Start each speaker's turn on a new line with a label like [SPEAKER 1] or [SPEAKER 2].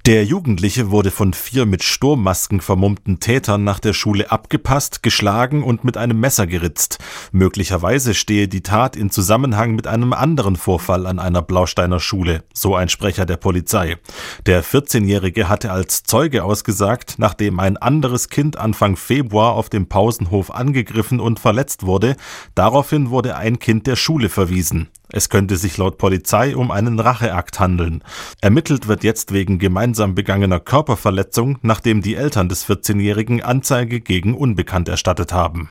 [SPEAKER 1] Der Jugendliche wurde von 4 mit Sturmmasken vermummten Tätern nach der Schule abgepasst, geschlagen und mit einem Messer geritzt. Möglicherweise stehe die Tat in Zusammenhang mit einem anderen Vorfall an einer Blausteiner Schule, so ein Sprecher der Polizei. Der 14-Jährige hatte als Zeuge ausgesagt, nachdem ein anderes Kind Anfang Februar auf dem Pausenhof angegriffen und verletzt wurde. Daraufhin wurde ein Kind der Schule verwiesen. Es könnte sich laut Polizei um einen Racheakt handeln. Ermittelt wird jetzt wegen gemeinsam begangener Körperverletzung, nachdem die Eltern des 14-Jährigen Anzeige gegen Unbekannt erstattet haben.